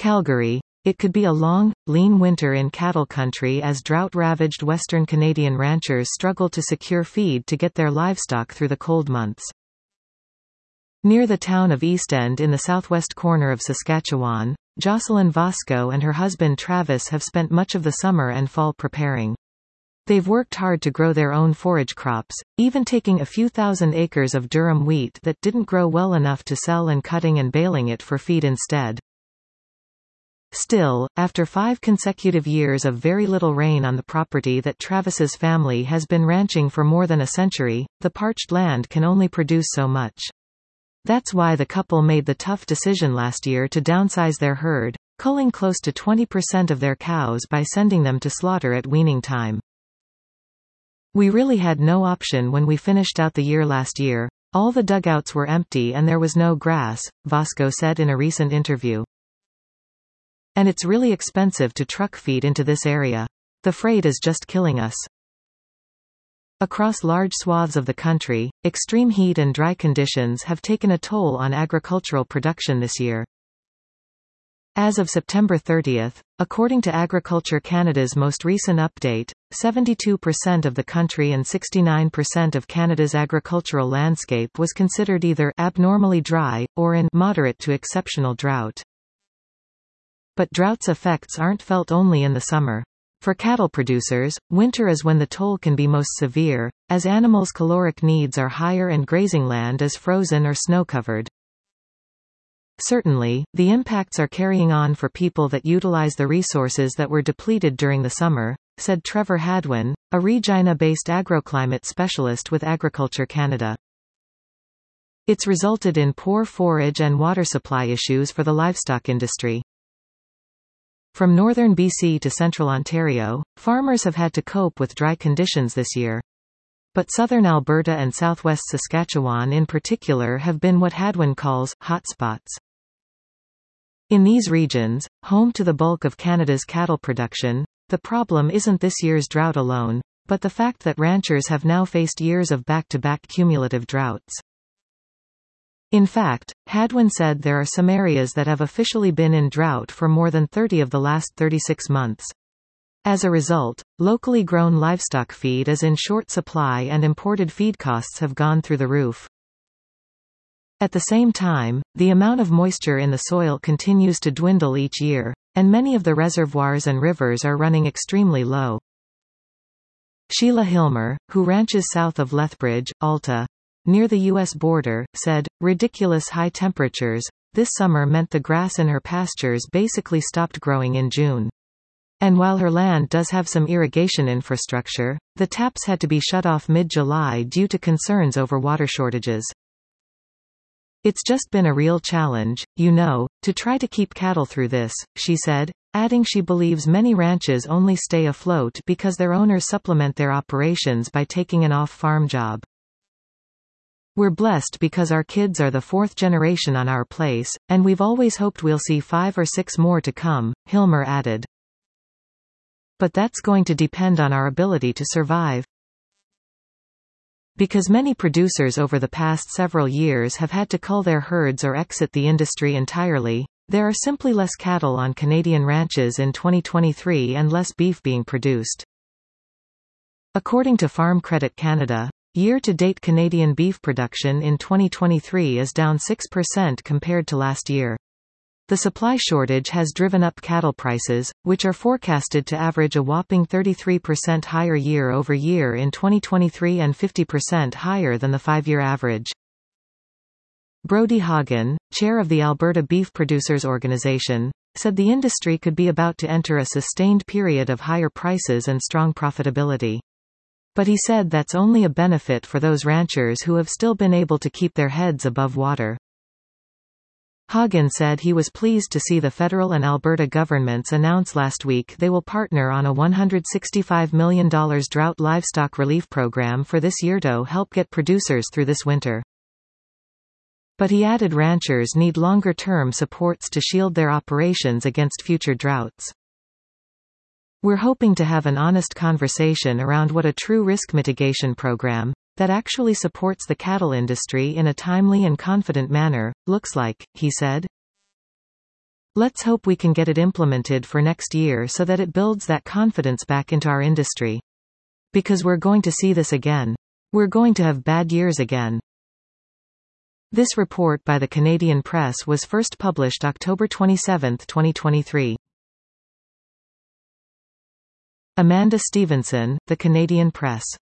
Calgary. It could be a long, lean winter in cattle country as drought-ravaged Western Canadian ranchers struggle to secure feed to get their livestock through the cold months. Near the town of East End in the southwest corner of Saskatchewan, Jocelyn Vasco and her husband Travis have spent much of the summer and fall preparing. They've worked hard to grow their own forage crops, even taking a few thousand acres of durum wheat that didn't grow well enough to sell and cutting and baling it for feed instead. Still, after 5 consecutive years of very little rain on the property that Travis's family has been ranching for more than a century, the parched land can only produce so much. That's why the couple made the tough decision last year to downsize their herd, culling close to 20% of their cows by sending them to slaughter at weaning time. We really had no option when we finished out the year last year. All the dugouts were empty and there was no grass, Vasco said in a recent interview. And it's really expensive to truck feed into this area. The freight is just killing us. Across large swaths of the country, extreme heat and dry conditions have taken a toll on agricultural production this year. As of September 30, according to Agriculture Canada's most recent update, 72% of the country and 69% of Canada's agricultural landscape was considered either abnormally dry, or in moderate to exceptional drought. But drought's effects aren't felt only in the summer. For cattle producers, winter is when the toll can be most severe, as animals' caloric needs are higher and grazing land is frozen or snow-covered. Certainly, the impacts are carrying on for people that utilize the resources that were depleted during the summer, said Trevor Hadwin, a Regina-based agroclimate specialist with Agriculture Canada. It's resulted in poor forage and water supply issues for the livestock industry. From northern BC to central Ontario, farmers have had to cope with dry conditions this year. But southern Alberta and southwest Saskatchewan in particular have been what Hadwin calls hotspots. In these regions, home to the bulk of Canada's cattle production, the problem isn't this year's drought alone, but the fact that ranchers have now faced years of back-to-back cumulative droughts. In fact, Hadwin said there are some areas that have officially been in drought for more than 30 of the last 36 months. As a result, locally grown livestock feed is in short supply and imported feed costs have gone through the roof. At the same time, the amount of moisture in the soil continues to dwindle each year, and many of the reservoirs and rivers are running extremely low. Sheila Hilmer, who ranches south of Lethbridge, Alta, near the U.S. border, said, "Ridiculous high temperatures this summer meant the grass in her pastures basically stopped growing in June. And while her land does have some irrigation infrastructure, the taps had to be shut off mid-July due to concerns over water shortages. It's just been a real challenge, to try to keep cattle through this," she said, adding she believes many ranches only stay afloat because their owners supplement their operations by taking an off-farm job. "We're blessed because our kids are the 4th generation on our place, and we've always hoped we'll see 5 or 6 more to come," Hilmer added. "But that's going to depend on our ability to survive. Because many producers over the past several years have had to cull their herds or exit the industry entirely, there are simply less cattle on Canadian ranches in 2023 and less beef being produced." According to Farm Credit Canada, year-to-date Canadian beef production in 2023 is down 6% compared to last year. The supply shortage has driven up cattle prices, which are forecasted to average a whopping 33% higher year-over-year in 2023 and 50% higher than the 5-year average. Brodie Hagen, chair of the Alberta Beef Producers Organization, said the industry could be about to enter a sustained period of higher prices and strong profitability. But he said that's only a benefit for those ranchers who have still been able to keep their heads above water. Hagen said he was pleased to see the federal and Alberta governments announce last week they will partner on a $165 million drought livestock relief program for this year to help get producers through this winter. But he added ranchers need longer-term supports to shield their operations against future droughts. "We're hoping to have an honest conversation around what a true risk mitigation program, that actually supports the cattle industry in a timely and confident manner, looks like," he said. Let's hope we can get it implemented for next year so that it builds that confidence back into our industry. Because we're going to see this again. We're going to have bad years again. This report by the Canadian Press was first published October 27, 2023. Amanda Stevenson, The Canadian Press.